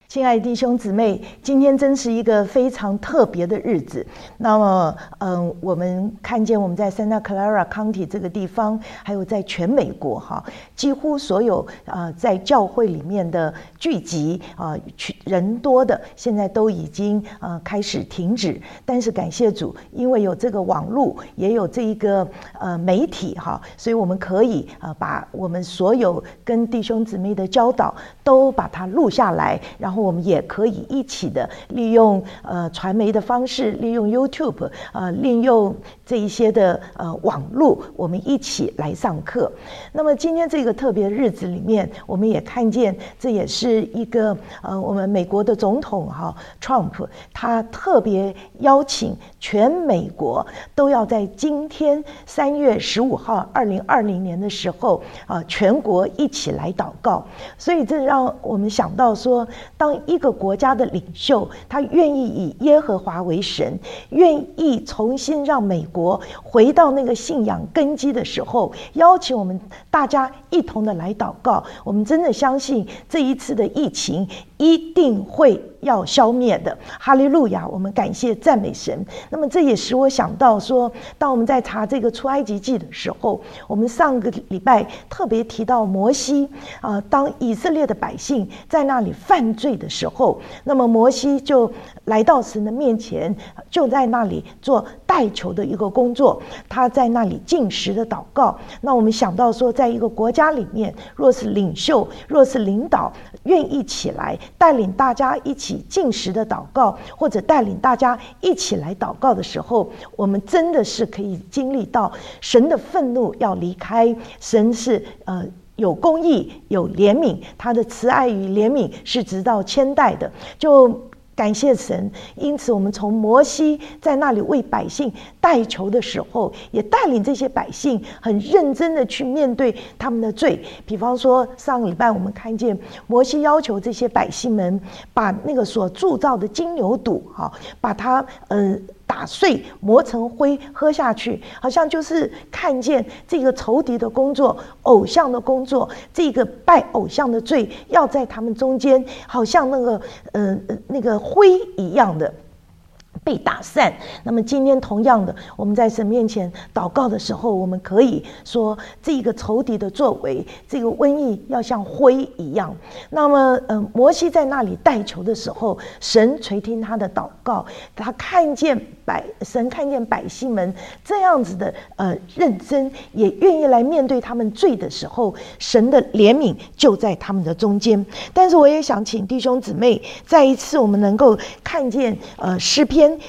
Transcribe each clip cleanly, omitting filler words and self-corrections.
亲爱的弟兄姊妹，今天真是一个非常特别的日子。那么，我们看见我们在 Santa Clara County 这个地方，还有在全美国几乎所有在教会里面的聚集人多的，现在都已经开始停止。但是感谢主，因为有这个网络，也有这一个媒体所以我们可以把我们所有跟弟兄姊妹的教导都把它录下来，然后我们也可以一起的利用传媒的方式，利用 YouTube， 利用这一些的网络，我们一起来上课。那么今天这个特别日子里面，我们也看见这也是一个我们美国的总统Trump， 他特别邀请全美国都要在今天3月15号2020年的时候全国一起来祷告。所以这让我们想到说，当一个国家的领袖他愿意以耶和华为神，愿意重新让美国回到那个信仰根基的时候，邀请我们大家一同的来祷告。我们真的相信这一次的疫情一定会要消灭的，哈利路亚！我们感谢赞美神。那么这也使我想到说，当我们在查这个出埃及记的时候，我们上个礼拜特别提到摩西当以色列的百姓在那里犯罪的时候，那么摩西就来到神的面前，就在那里做代求的一个工作，他在那里禁食的祷告。那我们想到说，在一个国家里面，若是领袖，若是领导愿意起来带领大家一起禁食的祷告，或者带领大家一起来祷告的时候，我们真的是可以经历到神的愤怒要离开。神是有公义有怜悯，他的慈爱与怜悯是直到千代的。就感谢神，因此我们从摩西在那里为百姓代求的时候，也带领这些百姓很认真的去面对他们的罪。比方说上个礼拜我们看见摩西要求这些百姓们把那个所铸造的金牛犊把它打碎磨成灰喝下去，好像就是看见这个仇敌的工作，偶像的工作，这个拜偶像的罪要在他们中间好像那个灰一样的被打散。那么今天同样的，我们在神面前祷告的时候，我们可以说这个仇敌的作为，这个瘟疫要像灰一样。那么摩西在那里代求的时候，神垂听他的祷告，他神看见百姓们这样子的认真，也愿意来面对他们罪的时候，神的怜悯就在他们的中间。但是我也想请弟兄姊妹再一次我们能够看见诗篇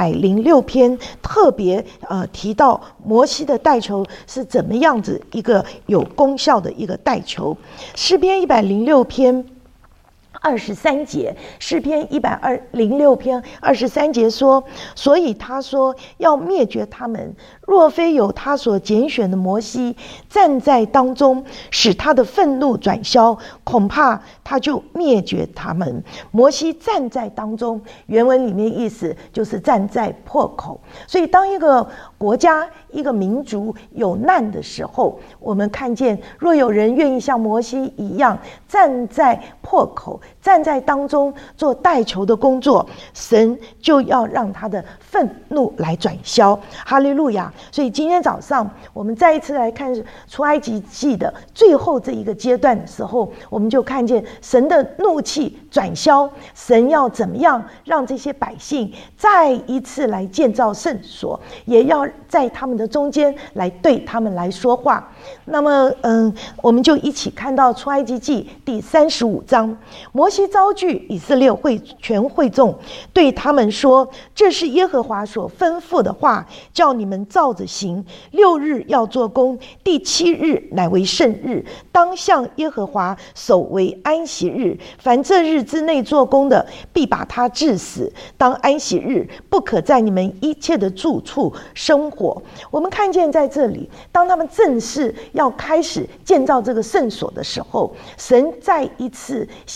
106篇特别提到摩西的代求是怎么样子一个有功效的一个代求。诗篇106篇23节，诗篇106篇23节说，所以他说要灭绝他们，若非有他所拣选的摩西站在当中，使他的愤怒转消，恐怕他就灭绝他们。摩西站在当中，原文里面意思就是站在破口。所以当一个国家一个民族有难的时候，我们看见若有人愿意像摩西一样站在破口，站在当中做代求的工作，神就要让他的愤怒来转消。哈利路亚！所以今天早上我们再一次来看出埃及记的最后这一个阶段的时候，我们就看见神的怒气转消，神要怎么样让这些百姓再一次来建造圣所，也要在他们的中间来对他们来说话。那么我们就一起看到出埃及记第35章，摩西召聚以色列全会众，对他们说，这是耶和华所吩咐的话，叫你们照着行。6日要做工，第7日乃为圣日，当向耶和华守为安息日。凡这日之内做工的，必把他治死。当安息日，不可在你们一切的住处生火。我们看见在这里，当他们正式要开始建造这个圣所的时候，神再一次先告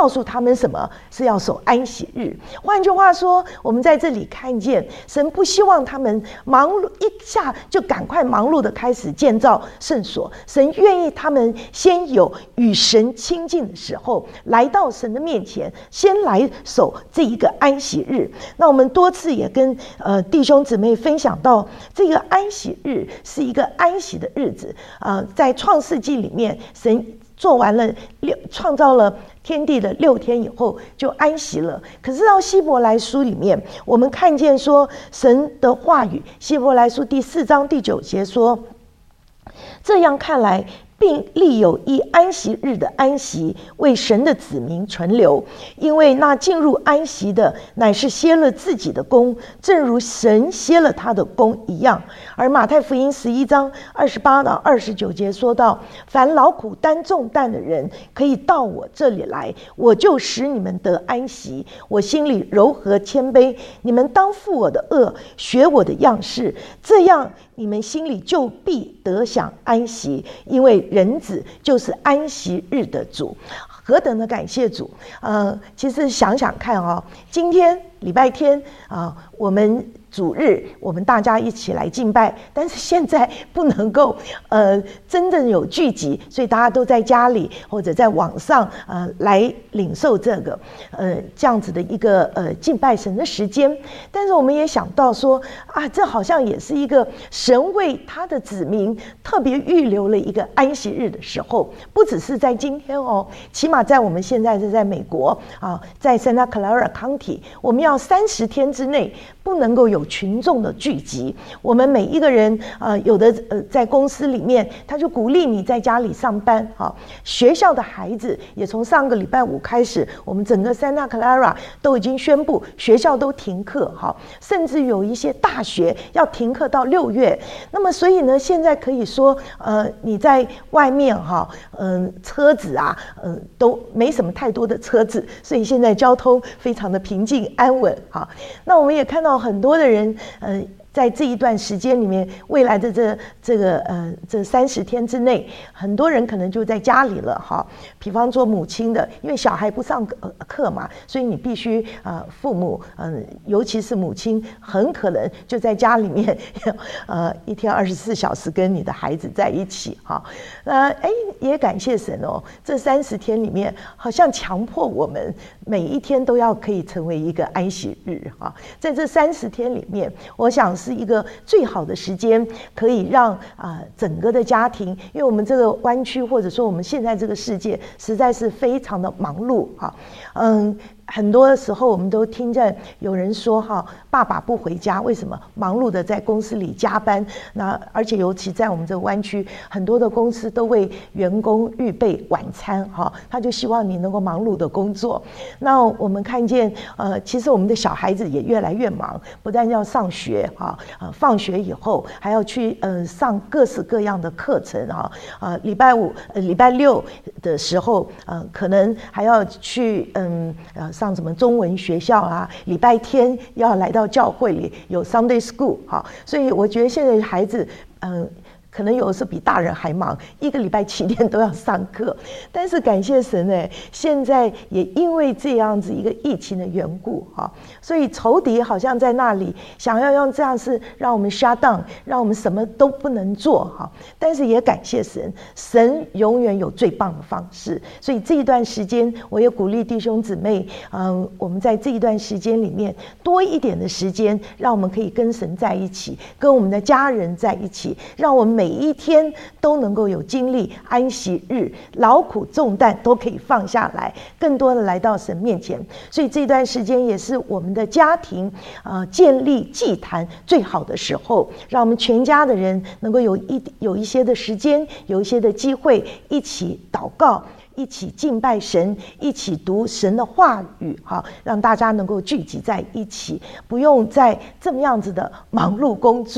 告诉他们什么是要守安息日。换句话说，我们在这里看见神不希望他们忙碌一下就赶快忙碌的开始建造圣所，神愿意他们先有与神亲近的时候，来到神的面前，先来守这一个安息日。那我们多次也跟弟兄姊妹分享到，这个安息日是一个安息的日子。在创世纪里面，神做完了创造了天地的6天以后就安息了。可是到希伯来书里面，我们看见说神的话语，希伯来书第4章第9节说，这样看来，并立有一安息日的安息，为神的子民存留。因为那进入安息的，乃是歇了自己的功，正如神歇了他的功一样。而马太福音11章28到29节说到，凡劳苦担重担的人，可以到我这里来，我就使你们得安息。我心里柔和谦卑，你们当负我的恶，学我的样式，这样你们心里就必得享安息，因为人子就是安息日的主。何等的感谢主！其实想想看今天礼拜天我们主日我们大家一起来敬拜，但是现在不能够真正有聚集，所以大家都在家里或者在网上来领受这个这样子的一个敬拜神的时间。但是我们也想到说这好像也是一个神为他的子民特别预留了一个安息日的时候，不只是在今天起码在我们现在是在美国在 Santa Clara County， 我们要30天之内不能够有群众的聚集。我们每一个人有的在公司里面，他就鼓励你在家里上班学校的孩子也从上个礼拜5开始，我们整个 Santa Clara 都已经宣布学校都停课甚至有一些大学要停课到6月。那么所以呢，现在可以说你在外面车子都没什么太多的车子，所以现在交通非常的平静安稳那我们也看到很多的人在这一段时间里面，未来的这30天之内，很多人可能就在家里了比方说母亲的，因为小孩不上课嘛，所以你必须父母尤其是母亲，很可能就在家里面一天24小时跟你的孩子在一起也感谢神这30天里面好像强迫我们每一天都要可以成为一个安息日在这30天里面，我想是一个最好的时间，可以让整个的家庭，因为我们这个湾区或者说我们现在这个世界实在是非常的忙碌很多时候我们都听见有人说爸爸不回家，为什么？忙碌的在公司里加班。那而且尤其在我们这个湾区，很多的公司都为员工预备晚餐他就希望你能够忙碌的工作。那我们看见其实我们的小孩子也越来越忙，不但要上学放学以后还要去上各式各样的课程礼拜5礼拜6的时候可能还要去上什么中文学校礼拜天要来到教会里有 Sunday School 所以我觉得现在孩子可能有的时候比大人还忙，一个礼拜7天都要上课。但是感谢神现在也因为这样子一个疫情的缘故所以仇敌好像在那里想要用这样是让我们 shut down， 让我们什么都不能做但是也感谢神，神永远有最棒的方式。所以这一段时间我也鼓励弟兄姊妹我们在这一段时间里面多一点的时间，让我们可以跟神在一起，跟我们的家人在一起，让我们每一天都能够有经历安息日，劳苦重担都可以放下来，更多的来到神面前。所以这段时间也是我们的家庭建立祭坛最好的时候，让我们全家的人能够有一些的时间，有一些的机会一起祷告，一起敬拜神，一起读神的话语让大家能够聚集在一起，不用再这么样子的忙碌工作，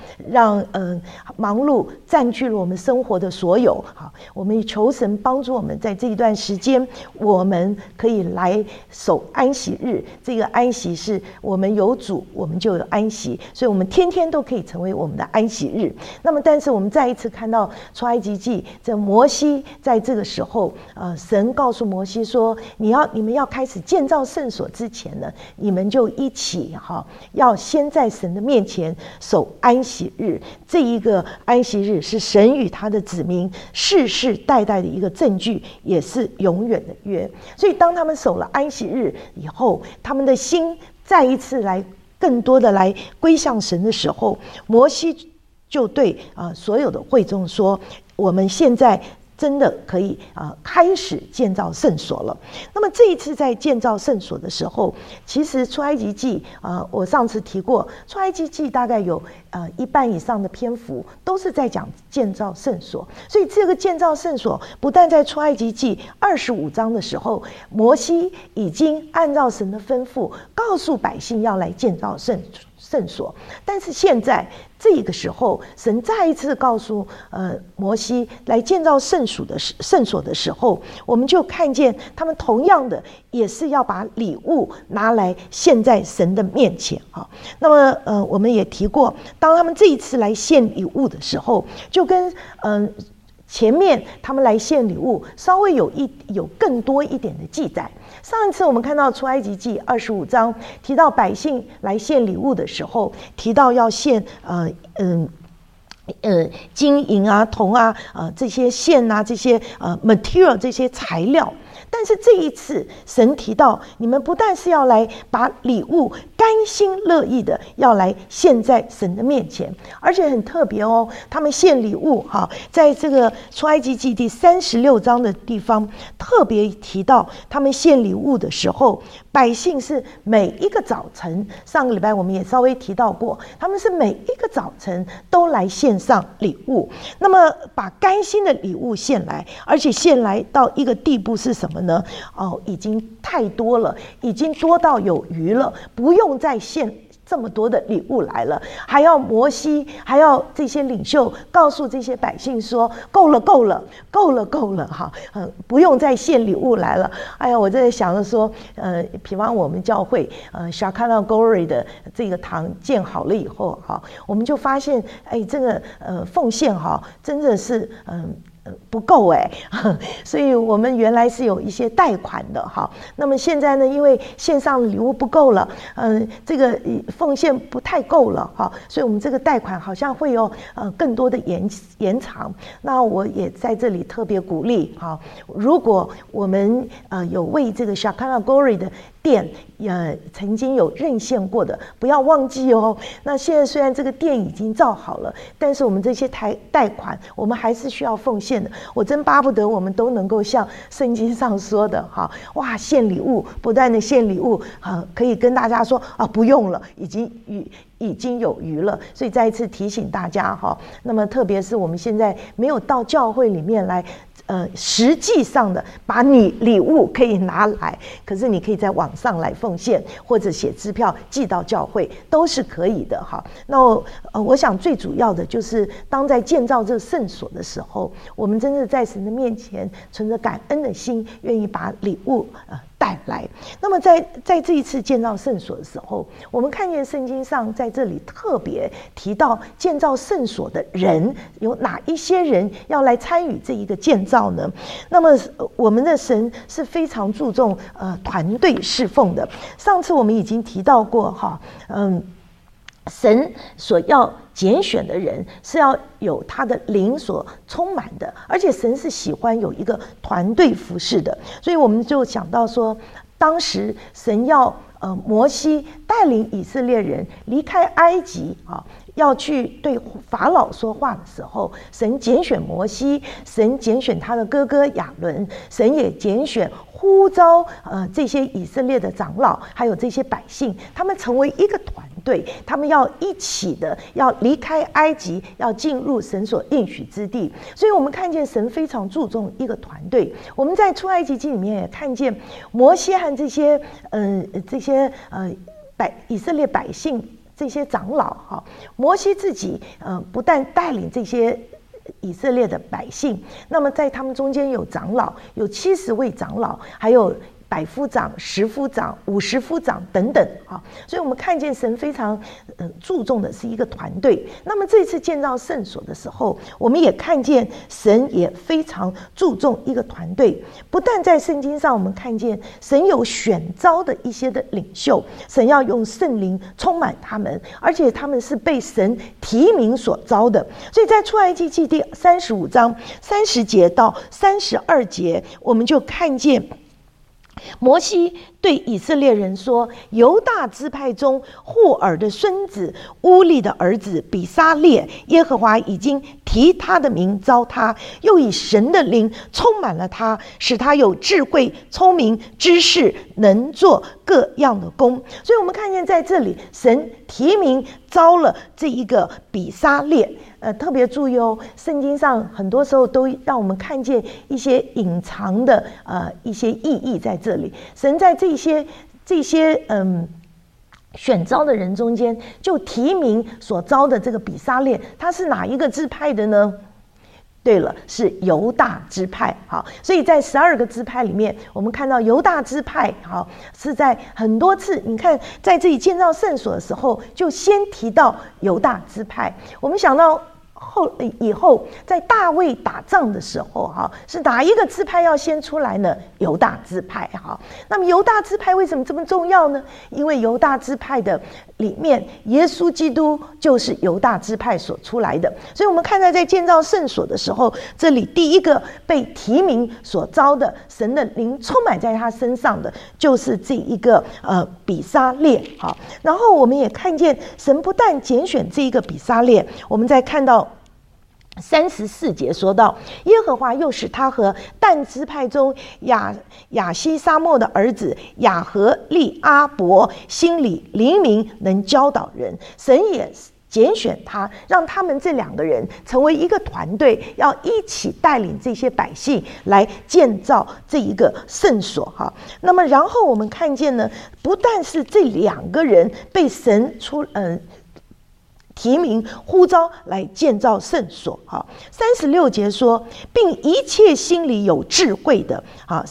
让忙碌占据了我们生活的所有。好，我们求神帮助我们，在这一段时间，我们可以来守安息日。这个安息是我们有主，我们就有安息，所以我们天天都可以成为我们的安息日。那么，但是我们再一次看到出埃及记，这摩西在这个时候，神告诉摩西说：“你们要开始建造圣所之前呢，你们就一起要先在神的面前守安息日。这一个安息日是神与他的子民世世代代的一个证据，也是永远的约。所以，当他们守了安息日以后，他们的心再一次更多的来归向神的时候，摩西就对所有的会众说：我们现在真的可以开始建造圣所了。那么这一次在建造圣所的时候，其实出埃及记我上次提过，出埃及记大概有一半以上的篇幅都是在讲建造圣所。所以这个建造圣所不但在出埃及记25章的时候，摩西已经按照神的吩咐告诉百姓要来建造圣所，但是现在这个时候，神再一次告诉摩西来建造圣所的时候，我们就看见他们同样的也是要把礼物拿来献在神的面前。那么我们也提过，当他们这一次来献礼物的时候，就跟前面他们来献礼物稍微有更多一点的记载。上一次我们看到出埃及记25章提到百姓来献礼物的时候，提到要献金银铜这些线这些material 这些材料。但是这一次神提到，你们不但是要来把礼物甘心乐意的要来献在神的面前，而且很特别哦，他们献礼物在这个出埃及记第36章的地方特别提到，他们献礼物的时候，百姓是每一个早晨，上个礼拜我们也稍微提到过，他们是每一个早晨都来献上礼物。那么把甘心的礼物献来，而且献来到一个地步是什么呢？已经太多了，已经多到有余了，不用再献这么多的礼物来了，还要摩西，还要这些领袖告诉这些百姓说：够了，够了，够了，够了，不用再献礼物来了。哎呀，我在想着说，比方我们教会Shekinah Glory 的这个堂建好了以后，我们就发现，这个奉献真的是不够所以我们原来是有一些贷款的那么现在呢，因为线上的礼物不够了，这个奉献不太够了所以我们这个贷款好像会有更多的延长。那我也在这里特别鼓励如果我们有为这个 Shekinah Glory 的店曾经有认献过的，不要忘记哦。那现在虽然这个店已经造好了，但是我们这些贷款我们还是需要奉献的。我真巴不得我们都能够像圣经上说的哇，献礼物，不断的献礼物可以跟大家说不用了，已经有余了。所以再一次提醒大家那么特别是我们现在没有到教会里面来实际上的把你礼物可以拿来，可是你可以在网上来奉献，或者写支票寄到教会，都是可以的那我想最主要的就是当在建造这个圣所的时候，我们真的在神的面前存着感恩的心，愿意把礼物带来。那么在这一次建造圣所的时候，我们看见圣经上在这里特别提到建造圣所的人有哪一些人要来参与这一个建造呢？那么我们的神是非常注重团队侍奉的。上次我们已经提到过神所要拣选的人是要有他的灵所充满的，而且神是喜欢有一个团队服侍的。所以我们就想到说，当时神要摩西带领以色列人离开埃及要去对法老说话的时候，神拣选摩西，神拣选他的哥哥亚伦，神也拣选呼召这些以色列的长老还有这些百姓，他们成为一个团队，他们要一起的要离开埃及，要进入神所应许之地。所以我们看见神非常注重一个团队。我们在出埃及记里面也看见摩西和这些以色列百姓这些长老哈，摩西自己不但带领这些以色列的百姓，那么在他们中间有长老，有70位长老，还有100夫长、10夫长、50夫长等等啊，所以我们看见神非常注重的是一个团队。那么这次建造圣所的时候，我们也看见神也非常注重一个团队。不但在圣经上我们看见神有选召的一些的领袖，神要用圣灵充满他们，而且他们是被神提名所召的。所以在出埃及记第35章30节到32节，我们就看见摩西对以色列人说，犹大支派中户尔的孙子乌利的儿子比撒列，耶和华已经提他的名召他，又以神的灵充满了他，使他有智慧、聪明、知识，能做各样的工。所以我们看见在这里神提名召了这一个比撒列。特别注意哦，圣经上很多时候都让我们看见一些隐藏的一些意义在这里。神在这些选召的人中间，就提名所召的这个比撒列，他是哪一个支派的呢？对了，是犹大支派。好，所以在12个支派里面，我们看到犹大支派好是在很多次，你看在这里建造圣所的时候，就先提到犹大支派。我们想到以后在大卫打仗的时候是哪一个支派要先出来呢？犹大支派。那么犹大支派为什么这么重要呢？因为犹大支派的里面，耶稣基督就是犹大支派所出来的。所以我们看在建造圣所的时候，这里第一个被提名所召的，神的灵充满在他身上的，就是这一个比撒列。好，然后我们也看见神不但拣选这一个比撒列，我们再看到34节说到，耶和华又使他和但支派中亚西沙莫的儿子亚和利阿伯心里灵明，能教导人。神也拣选他，让他们这2个人成为一个团队，要一起带领这些百姓来建造这一个圣所哈。那么然后我们看见呢，不但是这2个人被神提名呼召来建造圣所。好，36节说，并一切心里有智慧的。好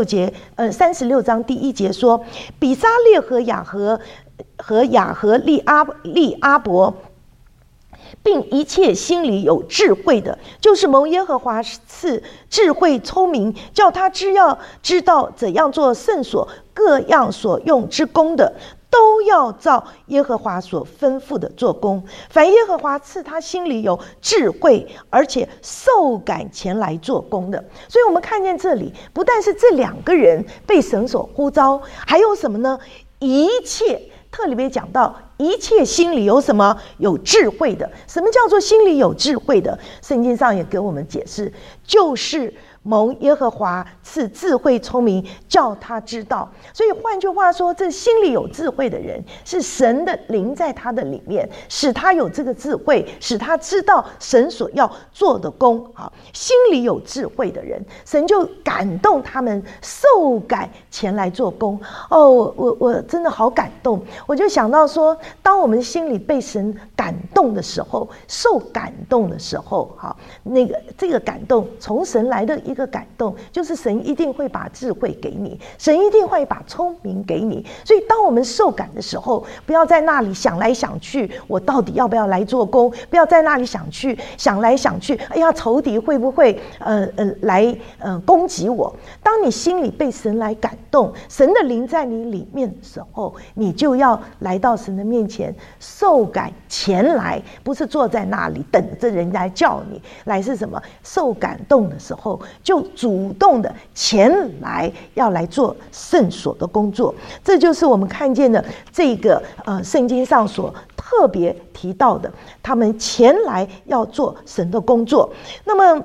，36章第1节说，比撒列和亚和利阿伯，并一切心里有智慧的，就是蒙耶和华赐智慧聪明，叫他知道怎样做圣所各样所用之功的，都要照耶和华所吩咐的做工。凡耶和华赐他心里有智慧，而且受感前来做工的。所以我们看见这里不但是这2个人被神所呼召，还有什么呢？一切，特别讲到一切心里有什么？有智慧的。什么叫做心里有智慧的？圣经上也给我们解释，就是蒙耶和华赐智慧聪明，叫他知道。所以换句话说，这心里有智慧的人，是神的灵在他的里面，使他有这个智慧，使他知道神所要做的工。好，心里有智慧的人，神就感动他们受感前来做工。我真的好感动。我就想到说，当我们心里被神感动的时候，受感动的时候，好，这个感动从神来的一个感动，就是神一定会把智慧给你，神一定会把聪明给你。所以当我们受感的时候，不要在那里想来想去，我到底要不要来做工？不要在那里想来想去，哎呀，仇敌会不会来攻击我？当你心里被神来感动，神的灵在你里面的时候，你就要来到神的面前，受感前来，不是坐在那里等着人家叫你来，是什么？受感动的时候，就主动的前来，要来做圣所的工作。这就是我们看见的这个圣经上所特别提到的，他们前来要做神的工作。那么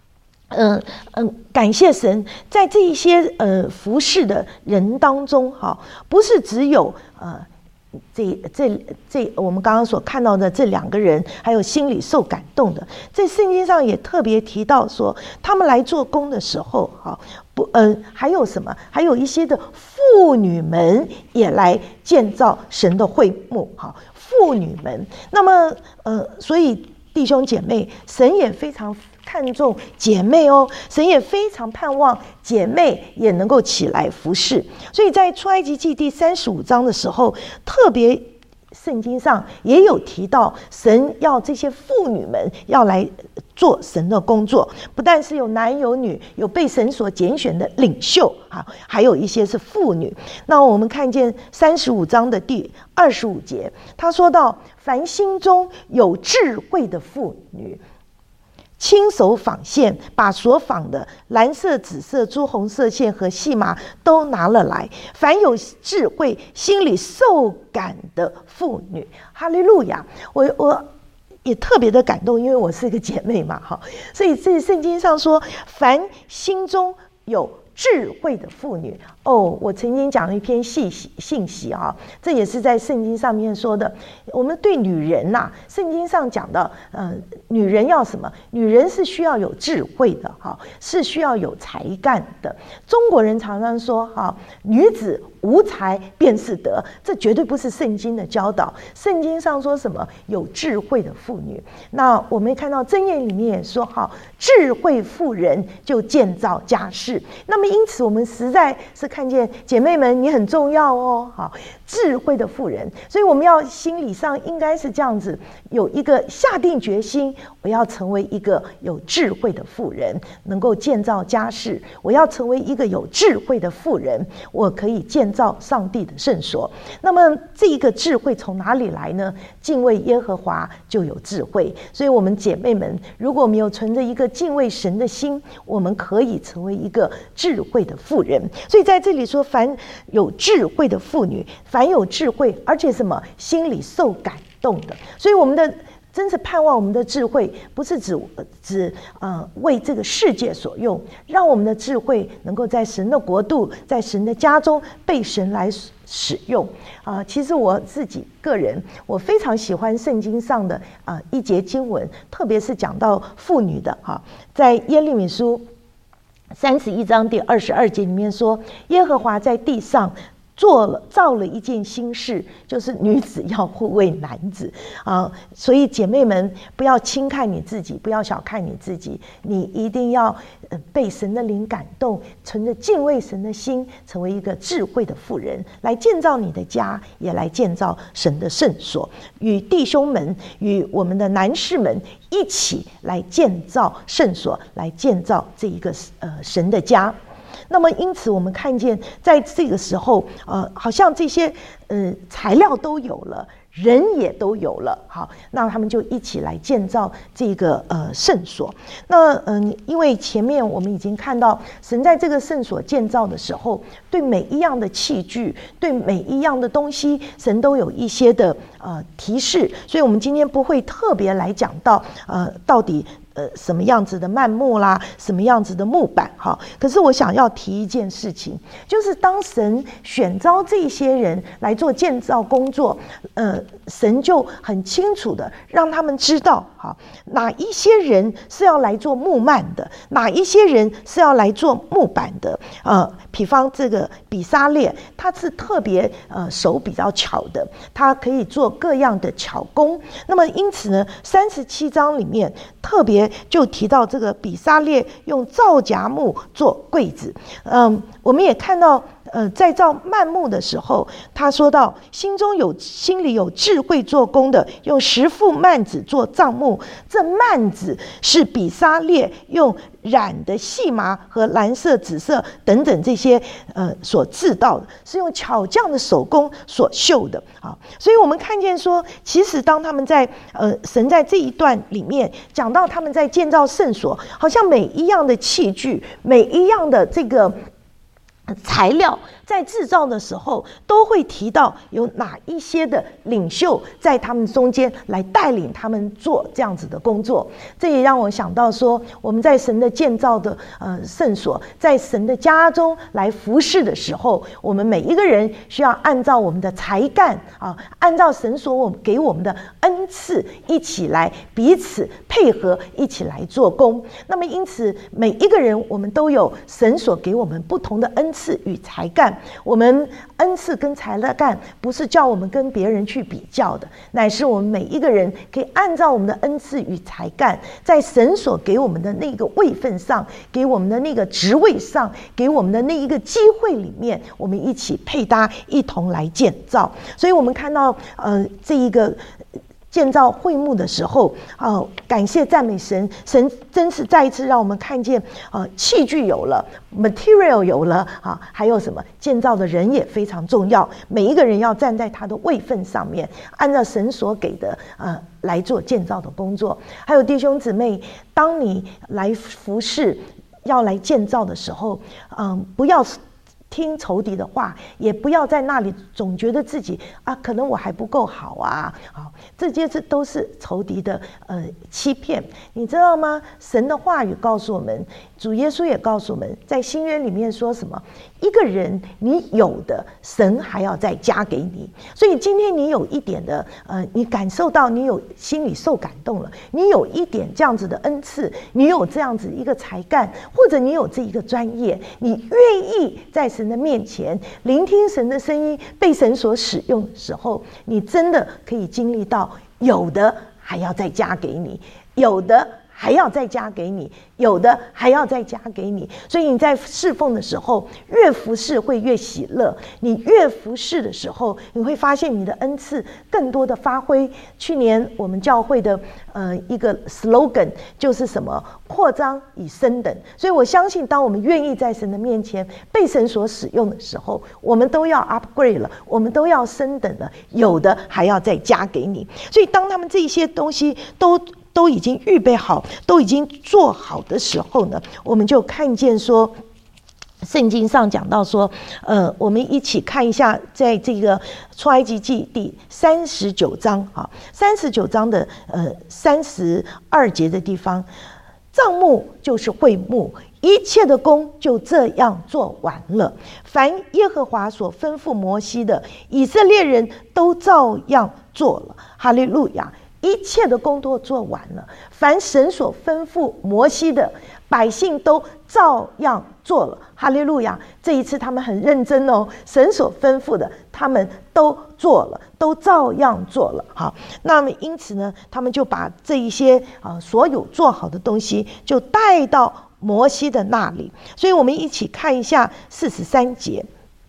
感谢神，在这一些服侍的人当中，不是只有我们刚刚所看到的这2个人，还有心里受感动的，在圣经上也特别提到说，他们来做工的时候，还有什么？还有一些的妇女们也来建造神的会幕。妇妇女们。那么所以弟兄姐妹，神也非常看重姐妹哦，神也非常盼望姐妹也能够起来服侍。所以在出埃及记第35章的时候，特别圣经上也有提到，神要这些妇女们要来做神的工作，不但是有男有女，有被神所拣选的领袖，还有一些是妇女。那我们看见35章的第25节，他说到：凡心中有智慧的妇女，亲手纺线，把所纺的蓝色、紫色、朱红色线和细麻都拿了来。凡有智慧、心里受感的妇女，哈利路亚！我也特别的感动，因为我是一个姐妹嘛，所以这圣经上说，凡心中有智慧的妇女。我曾经讲了一篇信息啊，这也是在圣经上面说的。我们对女人呐，圣经上讲的，女人要什么？女人是需要有智慧的，是需要有才干的。中国人常常说，女子无才便是德，这绝对不是圣经的教导。圣经上说什么？有智慧的妇女。那我们看到箴言里面也说，智慧妇人就建造家室。那么因此，我们实在是看见姐妹们，你很重要哦，智慧的妇人。所以我们要心理上应该是这样子，有一个下定决心，我要成为一个有智慧的妇人，能够建造家室。我要成为一个有智慧的妇人，我可以建造上帝的圣所。那么这一个智慧从哪里来呢？敬畏耶和华就有智慧。所以我们姐妹们，如果我们有存着一个敬畏神的心，我们可以成为一个智慧的妇人。所以在这里说，凡有智慧的妇女，凡有智慧，而且什么？心里受感动的。所以我们的真是盼望我们的智慧不是只为这个世界所用，让我们的智慧能够在神的国度，在神的家中被神来使用。其实我自己个人，我非常喜欢圣经上的一节经文，特别是讲到妇女的在耶利米书31章第22节里面说，耶和华在地上造了一件新事，就是女子要护卫男子所以姐妹们，不要轻看你自己，不要小看你自己，你一定要被神的灵感动，存着敬畏神的心，成为一个智慧的妇人，来建造你的家，也来建造神的圣所，与弟兄们，与我们的男士们一起来建造圣所，来建造这一个神的家。那么因此我们看见在这个时候好像这些材料都有了，人也都有了，那他们就一起来建造这个圣所。那因为前面我们已经看到神在这个圣所建造的时候，对每一样的器具，对每一样的东西，神都有一些的提示，所以我们今天不会特别来讲到到底什么样子的幔幕啦，什么样子的木板可是我想要提一件事情，就是当神选召这些人来做建造工作，神就很清楚的让他们知道哪一些人是要来做木幔的，哪一些人是要来做木板的比方这个比撒列，他是特别手比较巧的，他可以做各样的巧工。那么因此呢，37章里面特别就提到这个比撒列用皂荚木做柜子。我们也看到在造幔幕的时候，他说到心里有智慧做工的，用10副幔子做帐幕。这幔子是比撒列用染的细麻和蓝色、紫色等等这些所制造的，是用巧匠的手工所绣的所以我们看见说，其实当他们在神在这一段里面讲到他们在建造圣所，好像每一样的器具，每一样的这个材料在制造的时候，都会提到有哪一些的领袖在他们中间来带领他们做这样子的工作。这也让我想到说，我们在神的建造的圣所，在神的家中来服侍的时候，我们每一个人需要按照我们的才干按照神所给我们的恩恩赐一起来彼此配合，一起来做工。那么因此每一个人我们都有神所给我们不同的恩赐与才干，我们恩赐跟才干不是叫我们跟别人去比较的，乃是我们每一个人可以按照我们的恩赐与才干，在神所给我们的那个位份上，给我们的那个职位上，给我们的那一个机会里面，我们一起配搭，一同来建造。所以我们看到这一个建造会幕的时候，感谢赞美神，神真是再一次让我们看见，器具有了 ，material 有了，还有什么？建造的人也非常重要，每一个人要站在他的位份上面，按照神所给的来做建造的工作。还有弟兄姊妹，当你来服侍，要来建造的时候，不要听仇敌的话，也不要在那里总觉得自己可能我还不够好啊，这些都是仇敌的欺骗，你知道吗？神的话语告诉我们，主耶稣也告诉我们，在新约里面说什么？一个人你有的，神还要再加给你。所以今天你有一点的你感受到你有心里受感动了，你有一点这样子的恩赐，你有这样子一个才干，或者你有这一个专业，你愿意在神的面前聆听神的声音，被神所使用的时候，你真的可以经历到有的还要再加给你，有的还要再加给你，有的还要再加给你。所以你在侍奉的时候，越服侍会越喜乐，你越服侍的时候，你会发现你的恩赐更多的发挥。去年我们教会的一个 slogan 就是什么？扩张以升等。所以我相信当我们愿意在神的面前被神所使用的时候，我们都要 upgrade 了，我们都要升等了，有的还要再加给你。所以当他们这些东西都已经预备好，都已经做好的时候呢，我们就看见说，圣经上讲到说，我们一起看一下，在这个出埃及记第39章39章的32节的地方，帐幕就是会幕，一切的工就这样做完了。凡耶和华所吩咐摩西的，以色列人都照样做了。哈利路亚！一切的工都做完了，凡神所吩咐摩西的，百姓都照样做了。哈利路亚！这一次他们很认真哦，神所吩咐的他们都做了，都照样做了。好，那么因此呢，他们就把这一些所有做好的东西就带到摩西的那里。所以我们一起看一下43节。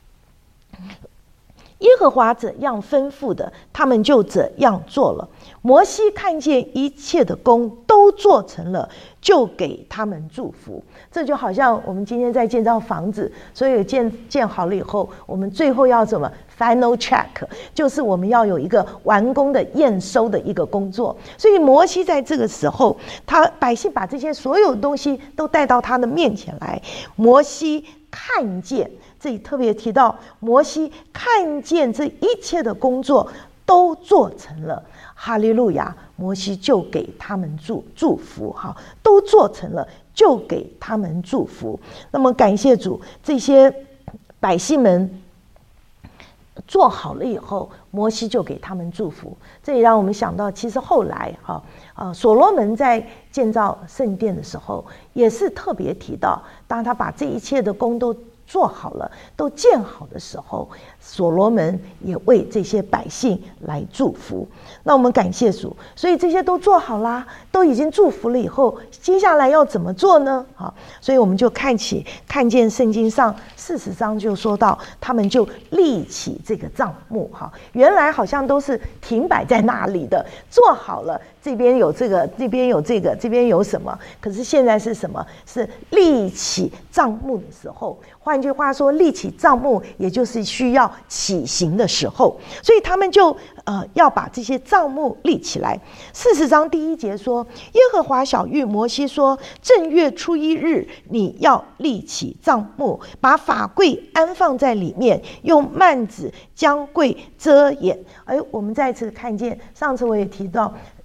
耶和华怎样吩咐的，他们就怎样做了。摩西看见一切的工都做成了，就给他们祝福。这就好像我们今天在建造房子，所以建好了以后，我们最后要怎么 final check， 就是我们要有一个完工的验收的一个工作。所以摩西在这个时候，百姓把这些所有东西都带到他的面前来，摩西看见，这里特别提到摩西看见这一切的工作都做成了，哈利路亚！摩西就给他们祝福，都做成了，就给他们祝福。那么感谢主，这些百姓们做好了以后，摩西就给他们祝福。这也让我们想到，其实后来所罗门在建造圣殿的时候，也是特别提到，当他把这一切的工都做好了，都建好的时候，所罗门也为这些百姓来祝福。那我们感谢主，所以这些都做好啦，都已经祝福了以后，接下来要怎么做呢？所以我们就看见圣经上40章就说到，他们就立起这个帐幕。原来好像都是停摆在那里的，做好了，这边有这个，这边有这个，这边有什么？可是现在是什么？是立起帐幕的时候。换句话说，立起帐幕也就是需要起行的时候，所以他们就要把这些帐幕立起来。40章第1节说，耶和华晓谕摩西说，正月初1日，你要立起帐幕，把法柜安放在里面，用幔子将柜遮掩。我们再次看见，上次我也提到，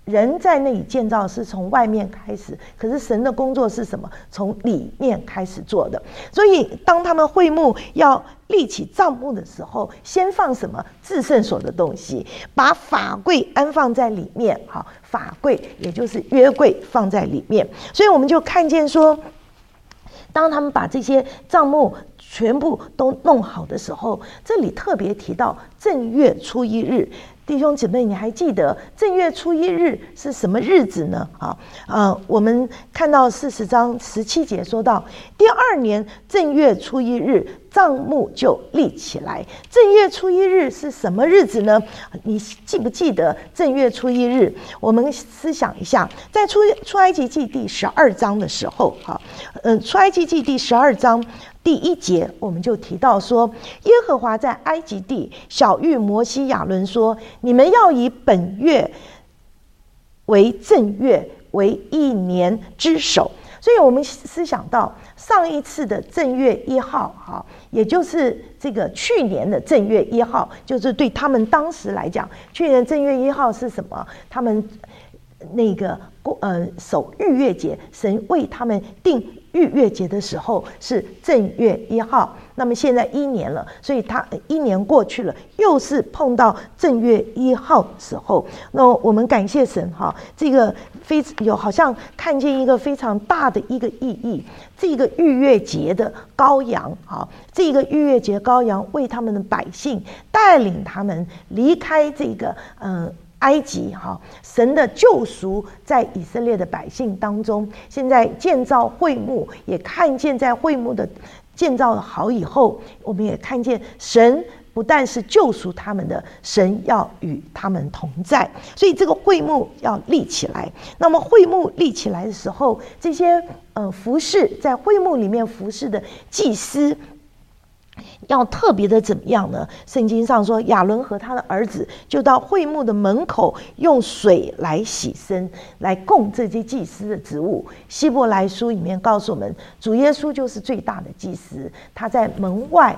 人在那里建造是从外面开始，可是神的工作是什么？从里面开始做的。所以当他们会幕要立起帐幕的时候，先放什么？至圣所的东西，把法柜安放在里面。好，法柜也就是约柜放在里面。所以我们就看见说，当他们把这些帐幕全部都弄好的时候，这里特别提到正月初一日。弟兄姊妹，你还记得正月初一日是什么日子呢？我们看到40章17节说到，第2年正月初一日，帐幕就立起来。正月初一日是什么日子呢？你记不记得正月初一日？我们思想一下，在出埃及记第12章的时候，出埃及记第12章第1节，我们就提到说，耶和华在埃及地晓谕摩西亚伦说，你们要以本月为正月，为1年之首。所以我们思想到上一次的正月1号，也就是这个去年的正月1号，就是对他们当时来讲，去年正月1号是什么？他们那个守逾越节，神为他们定逾越节的时候是正月1号。那么现在1年了，所以他1年过去了，又是碰到正月1号的时候。那我们感谢神这个好像看见一个非常大的一个意义。这个逾越节的羔羊，这个逾越节羔羊为他们的百姓带领他们离开这个埃及，神的救赎在以色列的百姓当中。现在建造会幕，也看见在会幕的建造好以后，我们也看见神不但是救赎他们的，神要与他们同在。所以这个会幕要立起来。那么会幕立起来的时候，这些服侍在会幕里面服侍的祭司要特别的怎么样呢？圣经上说，亚伦和他的儿子就到会幕的门口，用水来洗身，来供这些祭司的职务。希伯来书里面告诉我们，主耶稣就是最大的祭司，他在门外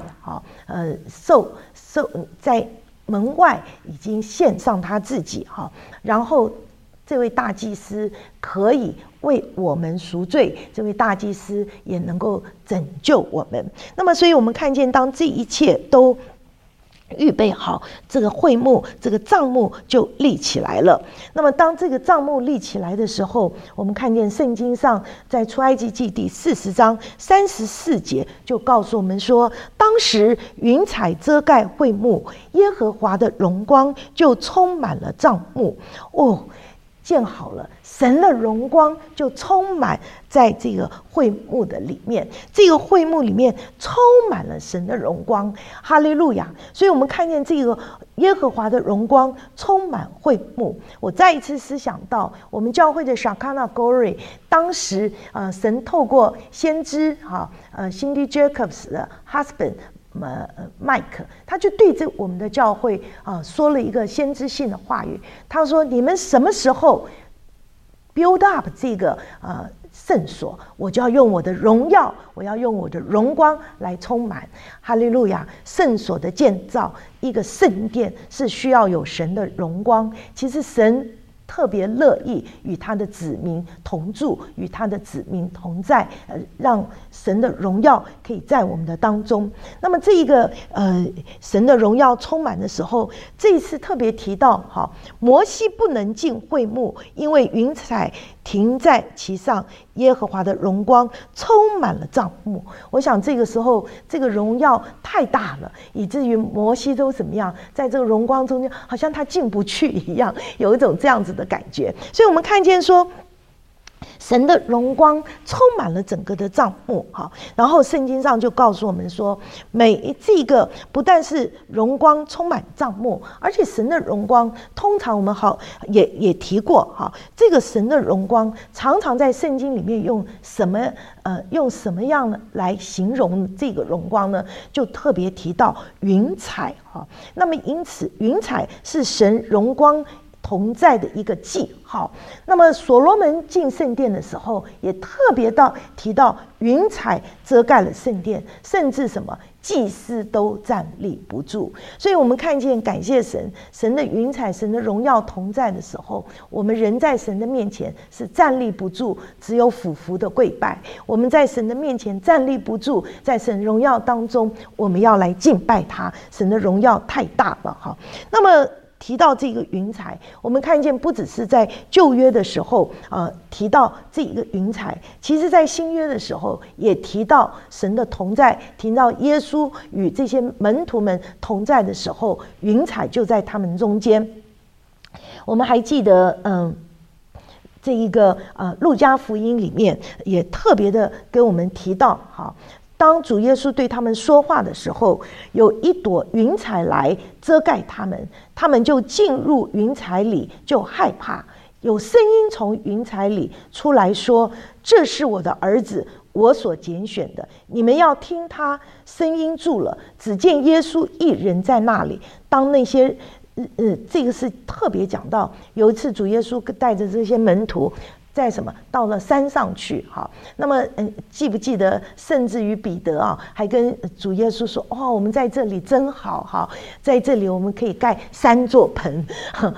在门外已经献上他自己，然后这位大祭司可以为我们赎罪，这位大祭司也能够拯救我们。那么所以我们看见，当这一切都预备好，这个会幕，这个帐幕就立起来了。那么当这个帐幕立起来的时候，我们看见圣经上在出埃及记第40章34节就告诉我们说，当时云彩遮盖会幕，耶和华的荣光就充满了帐幕。建好了，神的荣光就充满在这个会幕的里面，这个会幕里面充满了神的荣光，哈利路亚！所以我们看见这个耶和华的荣光充满会幕。我再一次思想到我们教会的 Shekinah Glory， 当时神透过先知Cindy Jacobs 的 husband Mike， 他就对着我们的教会说了一个先知性的话语。他说：“你们什么时候 build up 这个圣所，我就要用我的荣耀，我要用我的荣光来充满。哈利路亚！圣所的建造，一个圣殿是需要有神的荣光。其实神特别乐意与他的子民同住，与他的子民同在，让神的荣耀可以在我们的当中。那么这一个神的荣耀充满的时候，这一次特别提到摩西不能进会幕，因为云彩停在其上，耶和华的荣光充满了帐幕。我想这个时候这个荣耀太大了，以至于摩西都怎么样，在这个荣光中间好像他进不去一样，有一种这样子的感觉。所以我们看见说，神的荣光充满了整个的帐幕，然后圣经上就告诉我们说，这个不但是荣光充满帐幕，而且神的荣光通常我们也提过这个神的荣光常常在圣经里面用什么样来形容这个荣光呢？就特别提到云彩那么因此云彩是神荣光同在的一个记号。那么所罗门进圣殿的时候，也特别提到云彩遮盖了圣殿，甚至什么祭司都站立不住。所以我们看见感谢神，神的云彩，神的荣耀同在的时候，我们人在神的面前是站立不住，只有俯伏的跪拜。我们在神的面前站立不住，在神荣耀当中，我们要来敬拜他。神的荣耀太大了哈。那么提到这个云彩，我们看见不只是在旧约的时候提到这个云彩，其实在新约的时候也提到神的同在，提到耶稣与这些门徒们同在的时候，云彩就在他们中间。我们还记得这一个路加福音里面也特别的跟我们提到当主耶稣对他们说话的时候，有一朵云彩来遮盖他们，他们就进入云彩里，就害怕。有声音从云彩里出来说：“这是我的儿子，我所拣选的，你们要听他声音。”住了，只见耶稣一人在那里。当那些这个是特别讲到，有一次主耶稣带着这些门徒在到了山上去那么记不记得，甚至于彼得还跟主耶稣说：“我们在这里真好在这里我们可以盖3座棚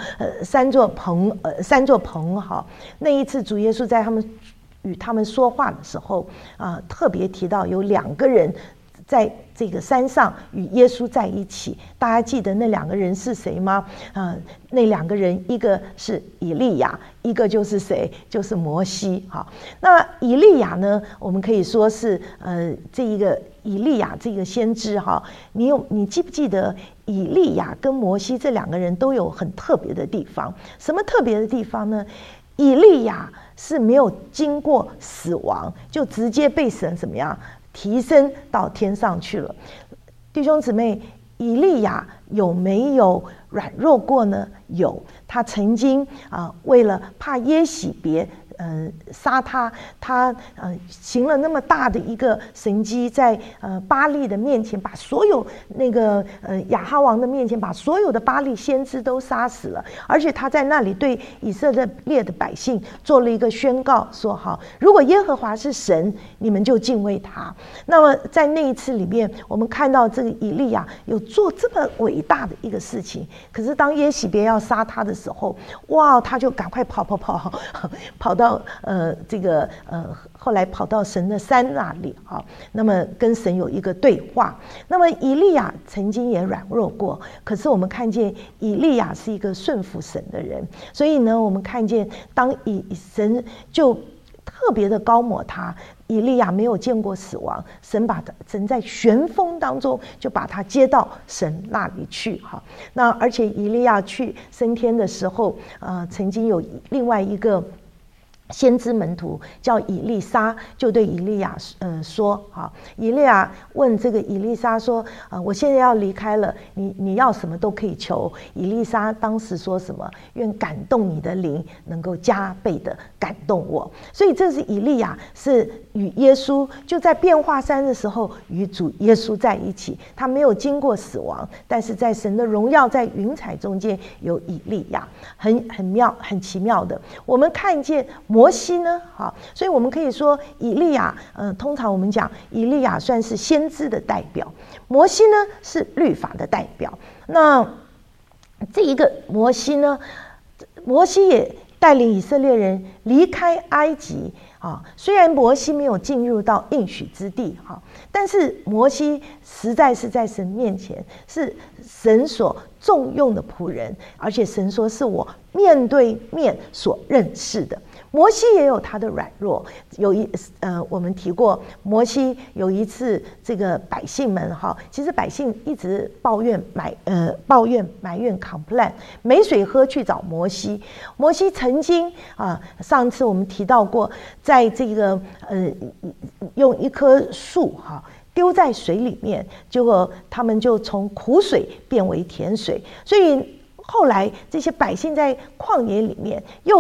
3座棚那一次主耶稣在与他们说话的时候特别提到有2个人在这个山上与耶稣在一起。大家记得那2个人是谁吗？那2个人，一个是以利亚，一个就是谁？就是摩西。那以利亚呢，我们可以说是这一个以利亚这个先知你记不记得以利亚跟摩西这2个人都有很特别的地方？什么特别的地方呢？以利亚是没有经过死亡，就直接被神怎么样提升到天上去了。弟兄姊妹，以利亚有没有软弱过呢？有，他曾经为了怕耶洗别杀他行了那么大的一个神迹，在巴力的面前把所有那个亚哈王的面前把所有的巴力先知都杀死了。而且他在那里对以色列的百姓做了一个宣告，说如果耶和华是神，你们就敬畏他。那么在那一次里面，我们看到这个以利亚有做这么伟大的一个事情，可是当耶洗别要杀他的时候，他就赶快跑到后来跑到神的山那里那么跟神有一个对话。那么以利亚曾经也软弱过，可是我们看见以利亚是一个顺服神的人，所以呢，我们看见当神就特别的高抹他。以利亚没有见过死亡，神在旋风当中就把他接到神那里去那而且以利亚去升天的时候曾经有另外一个先知门徒叫以利沙，就对以利亚说以利亚问这个以利沙说我现在要离开了，你要什么都可以求。以利沙当时说什么？愿感动你的灵能够加倍的感动我。所以这是以利亚是与耶稣就在变化山的时候与主耶稣在一起，他没有经过死亡，但是在神的荣耀在云彩中间有以利亚，很妙很奇妙的。我们看见摩西呢所以我们可以说以利亚通常我们讲以利亚算是先知的代表，摩西呢是律法的代表。那这一个摩西呢，摩西也带领以色列人离开埃及虽然摩西没有进入到应许之地但是摩西实在是在神面前是神所重用的仆人，而且神说是我面对面所认识的。摩西也有他的软弱，我们提过摩西有一次这个百姓们其实百姓一直抱怨埋怨 complain 没水喝，去找摩西。摩西曾经上次我们提到过，在这个用一棵树丢在水里面，结果他们就从苦水变为甜水。所以后来这些百姓在旷野里面又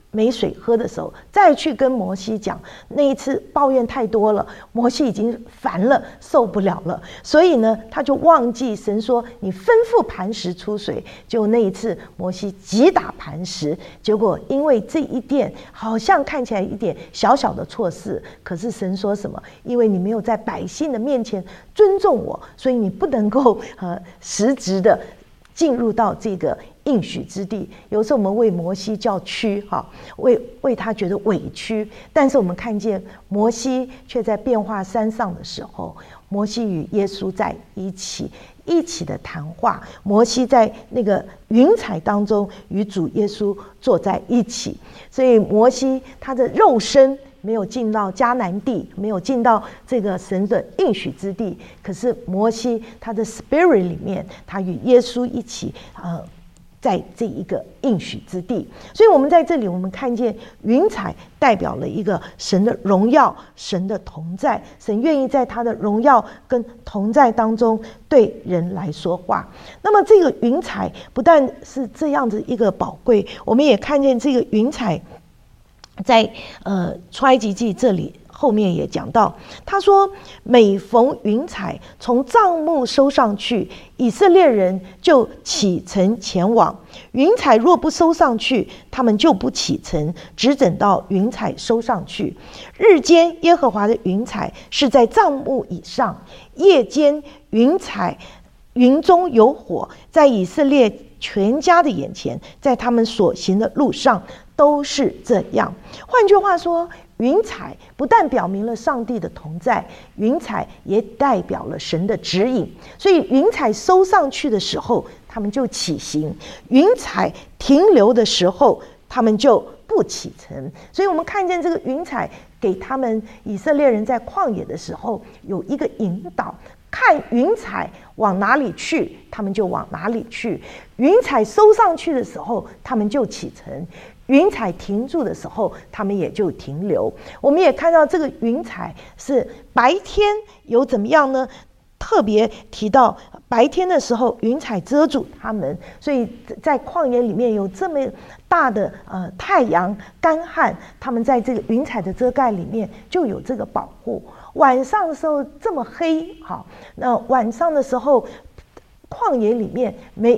没水喝的时候，再去跟摩西讲，那一次抱怨太多了，摩西已经烦了，受不了了，所以呢，他就忘记神说你吩咐磐石出水。结果那一次摩西击打磐石，结果因为这一点好像看起来一点小小的错事，可是神说什么？因为你没有在百姓的面前尊重我，所以你不能够实质的进入到这个应许之地。有时候我们为摩西叫屈，为他觉得委屈，但是我们看见摩西却在变化山上的时候，摩西与耶稣在一起的谈话，摩西在那个云彩当中与主耶稣坐在一起。所以摩西他的肉身没有进到迦南地，没有进到这个神的应许之地，可是摩西他的 spirit 里面，他与耶稣一起在这一个应许之地。所以我们在这里，我们看见云彩代表了一个神的荣耀，神的同在，神愿意在他的荣耀跟同在当中对人来说话。那么这个云彩不但是这样子一个宝贵，我们也看见这个云彩在出埃及记这里后面也讲到，他说每逢云彩从帐幕收上去，以色列人就启程前往。云彩若不收上去，他们就不启程，只等到云彩收上去。日间耶和华的云彩是在帐幕以上，夜间云中有火，在以色列全家的眼前，在他们所行的路上都是这样。换句话说，云彩不但表明了上帝的同在，云彩也代表了神的指引。所以云彩收上去的时候，他们就起行；云彩停留的时候，他们就不启程。所以我们看见这个云彩给他们以色列人在旷野的时候有一个引导，看云彩往哪里去，他们就往哪里去。云彩收上去的时候，他们就启程；云彩停住的时候，他们也就停留。我们也看到这个云彩是白天有怎么样呢？特别提到白天的时候，云彩遮住他们，所以在旷野里面有这么大的太阳干旱，他们在这个云彩的遮盖里面就有这个保护。晚上的时候这么黑，好，那晚上的时候，旷野里面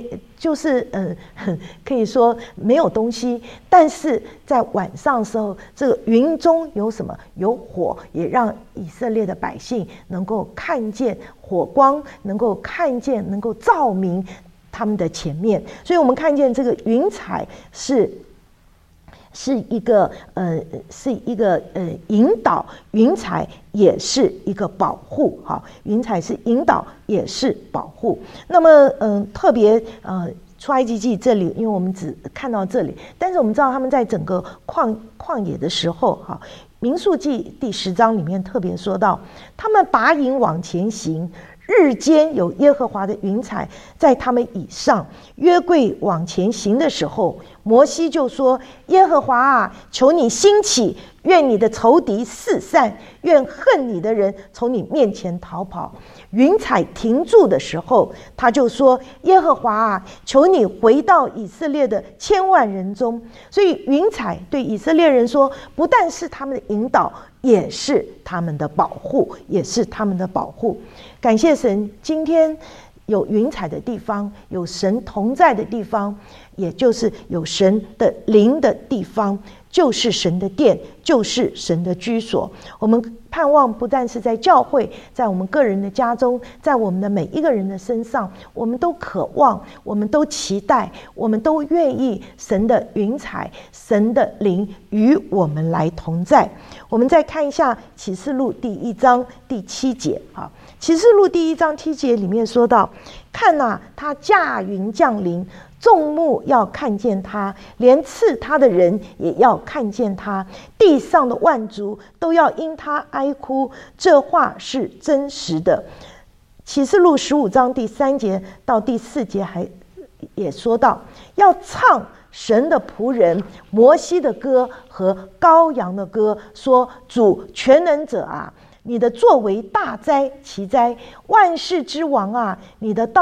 可以说没有东西，但是在晚上的时候，这个云中有什么？有火，也让以色列的百姓能够看见火光，能够看见，能够照明他们的前面。所以我们看见这个云彩是一个引导，云彩也是一个保护。好，云彩是引导，也是保护。那么特别出埃及记这里，因为我们只看到这里，但是我们知道他们在整个旷野的时候，哈，民数记第10章里面特别说到，他们拔营往前行，日间有耶和华的云彩在他们以上。约柜往前行的时候，摩西就说：耶和华啊，求你兴起，愿你的仇敌四散，愿恨你的人从你面前逃跑。云彩停住的时候，他就说：耶和华啊，求你回到以色列的千万人中。所以云彩对以色列人说，不但是他们的引导，也是他们的保护，也是他们的保护。感谢神，今天有云彩的地方，有神同在的地方，也就是有神的灵的地方，就是神的殿，就是神的居所。我们盼望不但是在教会，在我们个人的家中，在我们的每一个人的身上，我们都渴望，我们都期待，我们都愿意神的云彩，神的灵与我们来同在。我们再看一下启示录第1章第7节。启示录第1章7节里面说到，看啊，他驾云降临，众目要看见他，连刺他的人也要看见他，地上的万族都要因他哀哭。这话是真实的。启示录15章第3节到第4节也说到，要唱神的仆人摩西的歌和羔羊的歌，说：主全能者啊，你的作为大哉奇哉，万世之王啊，你的道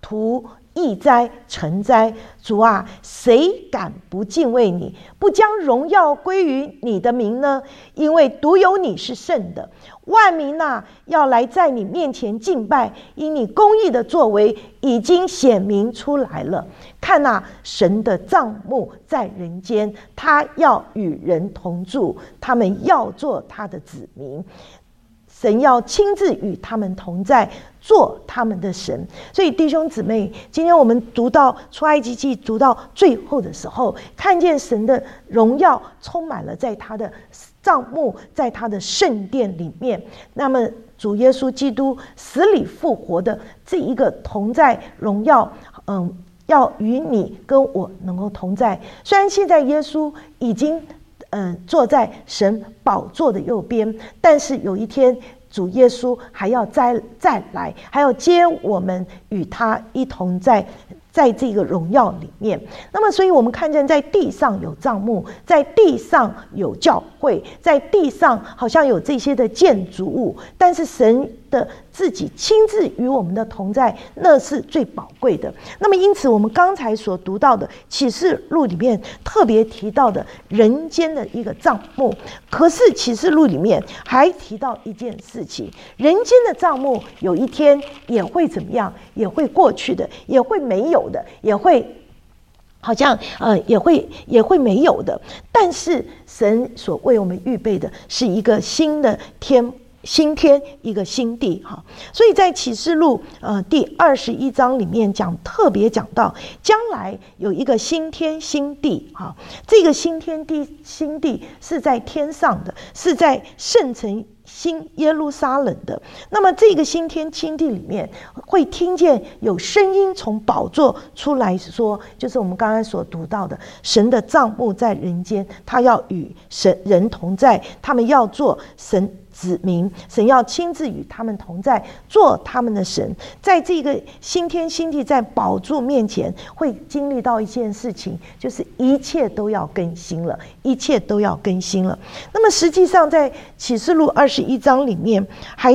图易哉成哉。主啊，谁敢不敬畏你，不将荣耀归于你的名呢？因为独有你是圣的，万民啊，要来在你面前敬拜，因你公义的作为已经显明出来了。看啊，神的帐幕在人间，他要与人同住，他们要做他的子民。神要亲自与他们同在，做他们的神。所以弟兄姊妹，今天我们读到出埃及记读到最后的时候，看见神的荣耀充满了在他的帐幕，在他的圣殿里面。那么主耶稣基督死里复活的这一个同在荣耀，要与你跟我能够同在。虽然现在耶稣已经坐在神宝座的右边，但是有一天主耶稣还要再来，还要接我们与他一同在这个荣耀里面。那么所以我们看见在地上有帐幕，在地上有教会，在地上好像有这些的建筑物，但是神的自己亲自与我们的同在，那是最宝贵的。那么因此我们刚才所读到的启示录里面特别提到的人间的一个帐幕，可是启示录里面还提到一件事情，人间的帐幕有一天也会怎么样，也会过去的，也会没有的，也会好像也会没有的。但是神所为我们预备的是一个新天，一个新地哈。所以在启示录第21章里面特别讲到，将来有一个新天新地哈。这个新天新地是在天上的，是在圣城新耶路撒冷的。那么这个新天新地里面会听见有声音从宝座出来说，就是我们刚才所读到的，神的帐幕在人间，他要与人同在，他们要做神子民，神要亲自与他们同在，做他们的神。在这个新天新地在宝座面前会经历到一件事情，就是一切都要更新了，一切都要更新了。那么实际上在启示录21章里面还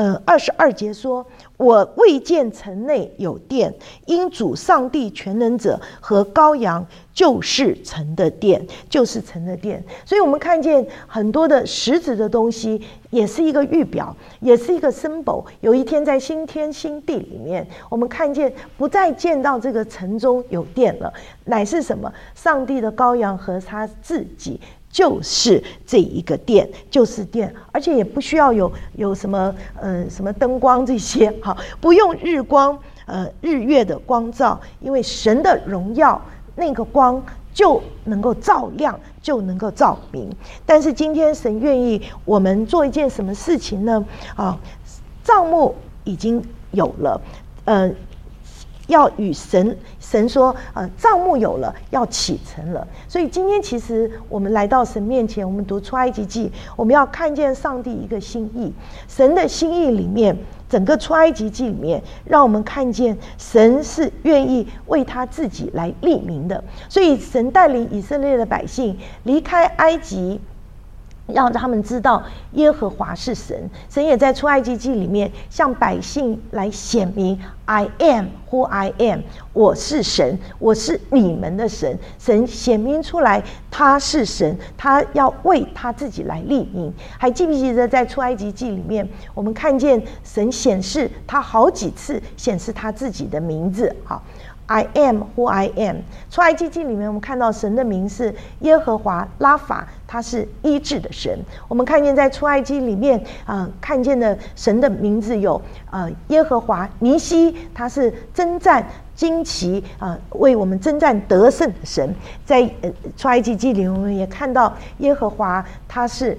22节说，我未见城内有殿，因主上帝全能者和羔羊就是城的殿，就是城的殿。所以我们看见很多的实质的东西，也是一个预表，也是一个 symbol。有一天在新天新地里面，我们看见不再见到这个城中有殿了，乃是什么？上帝的羔羊和他自己就是这一个殿，就是殿，而且也不需要有什么灯光这些，好，不用日光日月的光照，因为神的荣耀那个光就能够照亮，就能够照明。但是今天神愿意我们做一件什么事情呢？帐幕已经有了，要与神说，帐幕有了，要启程了。所以今天其实我们来到神面前，我们读出埃及记，我们要看见上帝一个心意。神的心意里面，整个出埃及记里面，让我们看见神是愿意为他自己来立名的。所以神带领以色列的百姓离开埃及，让他们知道耶和华是神。神也在出埃及记里面向百姓来显明 I am who I am， 我是神，我是你们的神。神显明出来他是神，他要为他自己来立名。还记不记得在出埃及记里面，我们看见神显示他好几次显示他自己的名字。好，I am who I am。 出埃及记里面我们看到神的名是耶和华拉法，他是医治的神。我们看见在出埃及里面看见的神的名字有耶和华尼西，他是征战旌旗为我们征战得胜的神。在出埃及记里我们也看到耶和华他是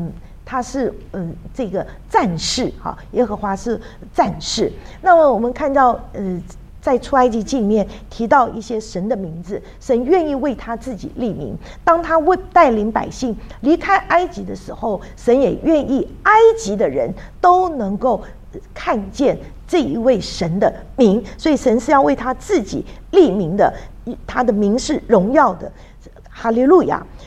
这个战士，耶和华是战士。那么我们看到在出埃及记里面提到一些神的名字，神愿意为他自己立名。当他带领百姓离开埃及的时候，神也愿意埃及的人都能够看见这一位神的名，所以神是要为他自己立名的，他的名是荣耀的。哈利路亚。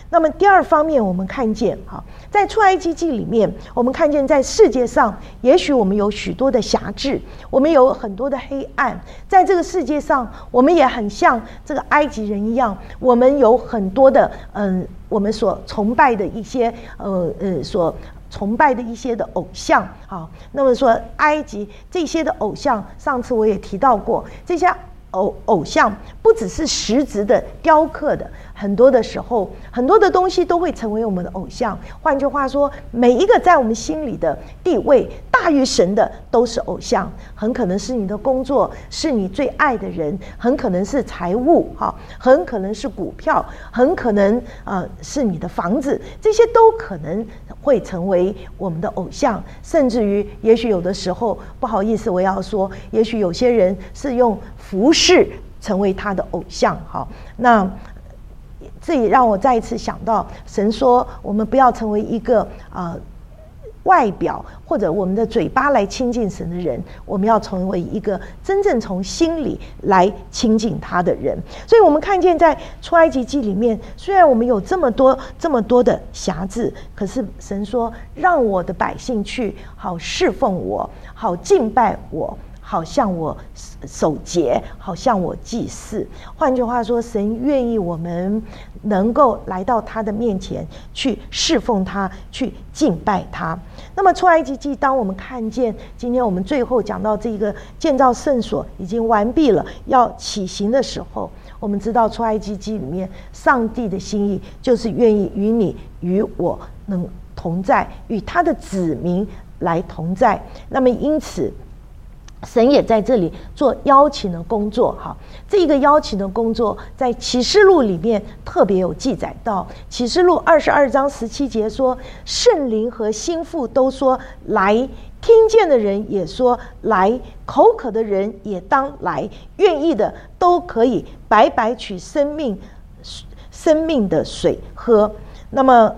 那么第二方面，我们看见在出埃及记里面，我们看见在世界上，也许我们有许多的辖制，我们有很多的黑暗，在这个世界上，我们也很像这个埃及人一样，我们有很多的我们所崇拜的一些所崇拜的一些的偶像。好，那么说埃及这些的偶像，上次我也提到过，这些偶像不只是实质的雕刻的，很多的时候，很多的东西都会成为我们的偶像。换句话说，每一个在我们心里的地位大于神的都是偶像，很可能是你的工作，是你最爱的人，很可能是财物，很可能是股票，很可能是你的房子，这些都可能会成为我们的偶像。甚至于也许有的时候，不好意思我要说，也许有些人是用服饰成为他的偶像。那这也让我再一次想到，神说我们不要成为一个外表或者我们的嘴巴来亲近神的人，我们要成为一个真正从心里来亲近他的人。所以我们看见在出埃及记里面，虽然我们有这么多的辖制，可是神说让我的百姓去好侍奉我，好敬拜我，好像我守节，好像我祭祀。换句话说，神愿意我们能够来到他的面前去侍奉他，去敬拜他。那么出埃及记，当我们看见今天我们最后讲到这个建造圣所已经完毕了，要起行的时候，我们知道出埃及记里面上帝的心意就是愿意与你与我能同在，与他的子民来同在。那么因此神也在这里做邀请的工作。这个邀请的工作在启示录里面特别有记载到，启示录22章17节说，圣灵和心腹都说来，听见的人也说来，口渴的人也当来，愿意的都可以白白取生命的水喝。那么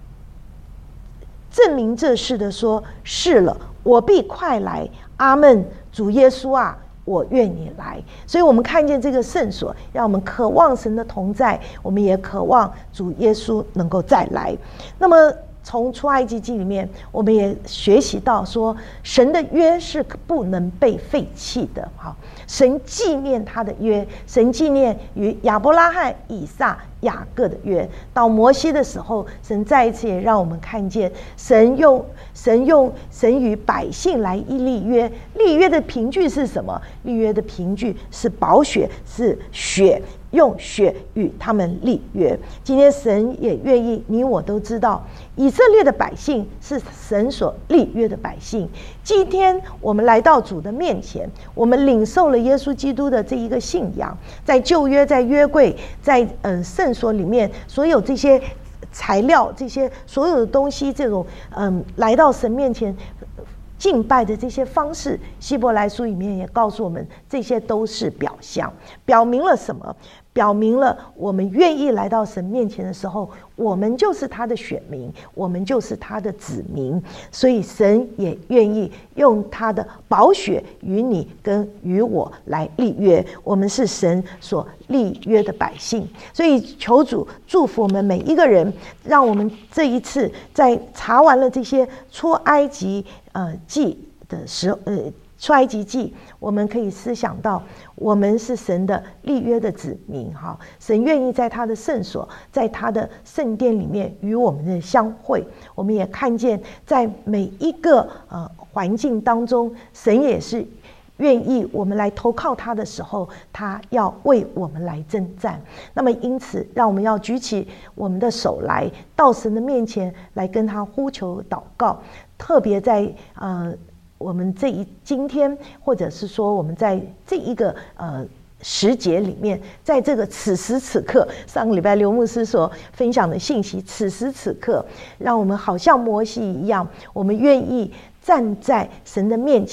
证明这事的说，是了，我必快来，阿们，主耶稣啊，我愿你来。所以我们看见这个圣所，让我们渴望神的同在，我们也渴望主耶稣能够再来。那么从出埃及记里面，我们也学习到说，神的约是不能被废弃的。神纪念他的约，神纪念与亚伯拉罕、以撒、雅各的约。到摩西的时候，神再一次也让我们看见，神与百姓来立约。立约的凭据是什么？立约的凭据是宝血，是血，用血与他们立约。今天神也愿意，你我都知道，以色列的百姓是神所立约的百姓。今天我们来到主的面前，我们领受了耶稣基督的这一个信仰，在旧约，在约柜，在圣所里面，所有这些材料，这些所有的东西，这种来到神面前敬拜的这些方式，希伯来书里面也告诉我们，这些都是表象，表明了什么？表明了我们愿意来到神面前的时候，我们就是他的选民，我们就是他的子民。所以神也愿意用他的宝血与你跟与我来立约，我们是神所立约的百姓。所以求主祝福我们每一个人，让我们这一次在查完了这些出埃及记的时候，出埃及记，我们可以思想到，我们是神的立约的子民。神愿意在他的圣所，在他的圣殿里面与我们的相会。我们也看见，在每一个环境当中，神也是愿意我们来投靠他的时候，他要为我们来征战。那么因此，让我们要举起我们的手来，到神的面前来跟他呼求祷告。特别在我们今天，或者是说我们在这一个时节里面，在这个此时此刻，上个礼拜刘牧师所分享的信息，此时此刻，让我们好像摩西一样，我们愿意站在神的面前，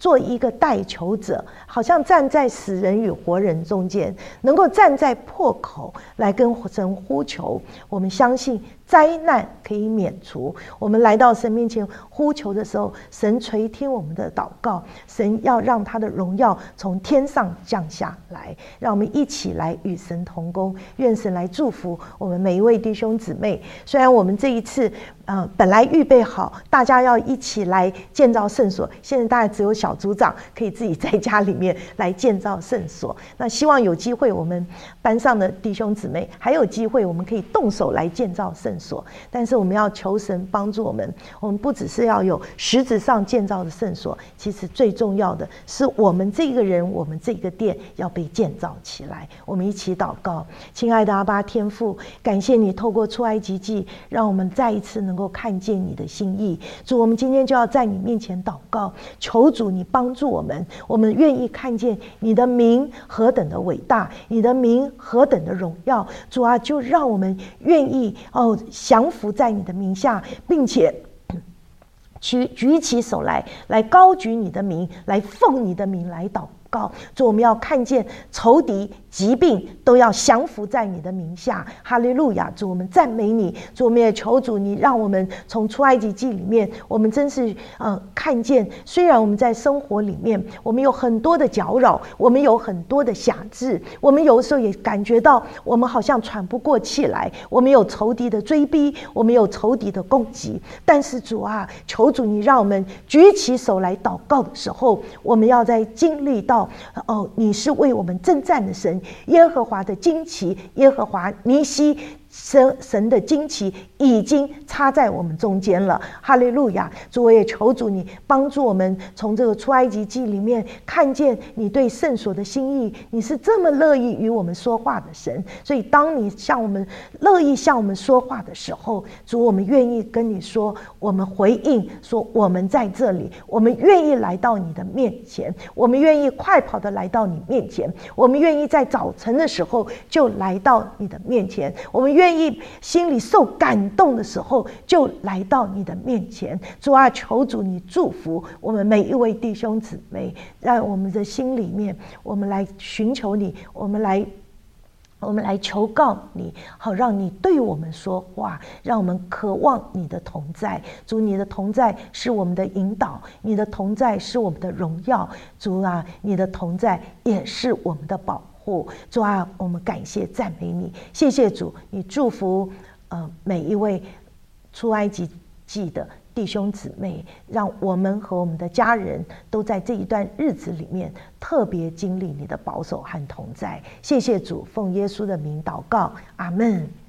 做一个代求者，好像站在死人与活人中间，能够站在破口来跟神呼求。我们相信灾难可以免除。我们来到神面前呼求的时候，神垂听我们的祷告，神要让他的荣耀从天上降下来。让我们一起来与神同工，愿神来祝福我们每一位弟兄姊妹。虽然我们这一次本来预备好大家要一起来建造圣所，现在大概只有小组长可以自己在家里面来建造圣所。那希望有机会我们班上的弟兄姊妹还有机会我们可以动手来建造圣所，但是我们要求神帮助我们。我们不只是要有实质上建造的圣所，其实最重要的是我们这个人，我们这个殿要被建造起来。我们一起祷告。亲爱的阿爸天父，感谢你透过出埃及记让我们再一次能够看见你的心意。主，我们今天就要在你面前祷告，求主你帮助我们，我们愿意看见你的名何等的伟大，你的名何等的荣耀。主啊，就让我们愿意降服在你的名下，并且举起手来高举你的名，来奉你的名来祷告。主，我们要看见仇敌疾病都要降服在你的名下。哈利路亚！主，我们赞美你。主，我们也求主你让我们从出埃及记里面，我们真是看见，虽然我们在生活里面我们有很多的搅扰，我们有很多的辖制，我们有的时候也感觉到我们好像喘不过气来，我们有仇敌的追逼，我们有仇敌的攻击。但是主啊，求主你让我们举起手来祷告的时候，我们要在经历到你是为我们征战的神，耶和华的旌旗，耶和华尼西神的旌旗已经插在我们中间了。哈利路亚！主，我也求主你帮助我们从这个出埃及记里面看见你对圣所的心意，你是这么乐意与我们说话的神。所以当你乐意向我们说话的时候，主，我们愿意跟你说，我们回应说我们在这里，我们愿意来到你的面前，我们愿意快跑的来到你面前，我们愿意在早晨的时候就来到你的面前，我们愿意心里受感动的时候就来到你的面前。主啊，求主你祝福我们每一位弟兄姊妹，让我们的心里面我们来寻求你，我们来求告你，好让你对我们说话，让我们渴望你的同在。主，你的同在是我们的引导，你的同在是我们的荣耀。主啊，你的同在也是我们的保护。主啊，我们感谢赞美你。谢谢主，你祝福每一位出埃及记的弟兄姊妹，让我们和我们的家人都在这一段日子里面特别经历你的保守和同在。谢谢主，奉耶稣的名祷告，阿们。